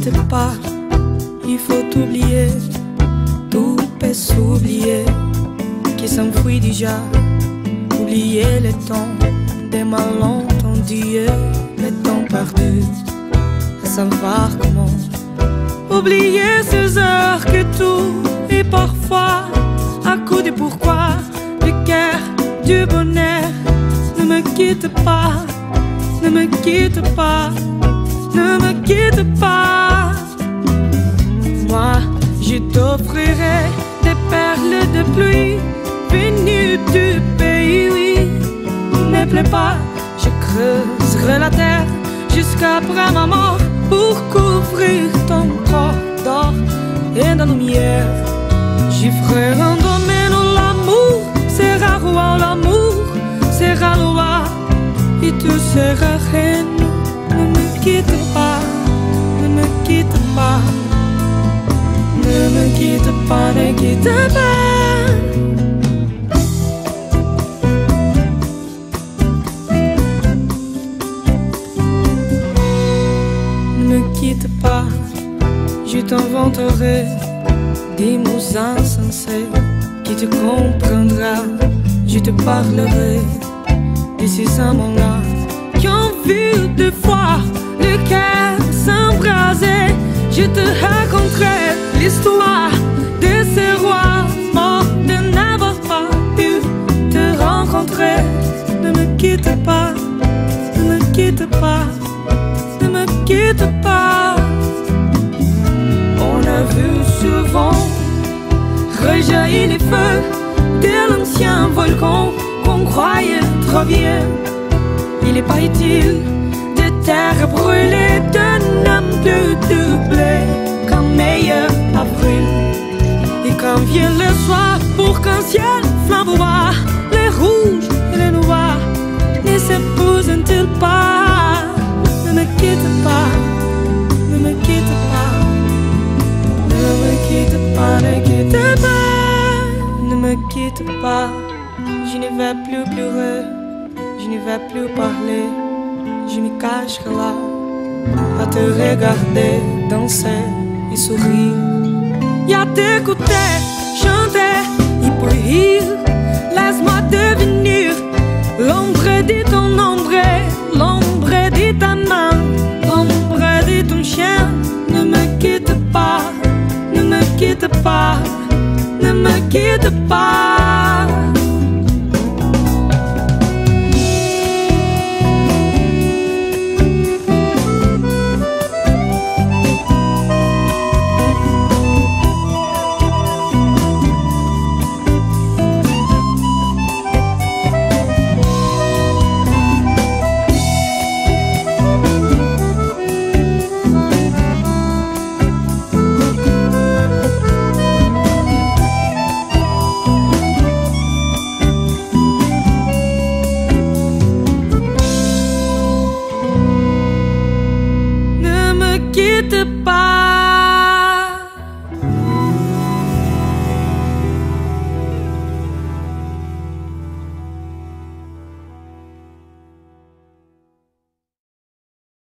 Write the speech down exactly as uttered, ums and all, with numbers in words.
quitte pas, il faut oublier, tout peut s'oublier, qui s'enfuit déjà. Oublier le temps des malentendus, le temps perdu, à savoir comment. Oublier ces heures que tout est parfois à coup de pourquoi, du cœur, du bonheur. Ne me quitte pas, ne me quitte pas, ne me quitte pas. Moi, je t'offrirai des perles de pluie venues du pays, oui. Ne plaît pas, je creuserai la terre jusqu'après ma mort pour couvrir ton corps d'or et de lumière. J'y ferai un domaine où l'amour sera roi, l'amour sera loi, et tu seras reine. Ne me quitte pas, ne me quitte pas, ne me quitte pas, ne quitte pas. Ne me quitte pas, je t'inventerai des mots insensés qui te comprendra. Je te parlerai de ces amants-là qui ont vu deux fois le cœur s'embraser. Je te raconterai l'histoire de ces rois morts de n'avoir pas pu te rencontrer. Ne me quitte pas, ne me quitte pas, ne me quitte pas. On a vu souvent rejaillir les feux de l'ancien volcan qu'on croyait trop vieux. Il n'est pas utile de terre brûlée, de ne plus doubler qu'un meilleur avril. Et quand vient le soir pour qu'un ciel flamboie, les rouges et les noirs ne s'épousent-ils pas? Ne me quitte pas, ne me quitte pas, ne me quitte pas, ne quitte pas, ne me quitte pas. Je ne vais plus pleurer, je ne vais plus parler, je me cacherai là à te regarder danser et sourire, et à t'écouter chanter et pour rire. Laisse-moi devenir l'ombre de ton ombre, l'ombre de ta main, l'ombre de ton chien. Ne me quitte pas, ne me quitte pas, ne me quitte pas.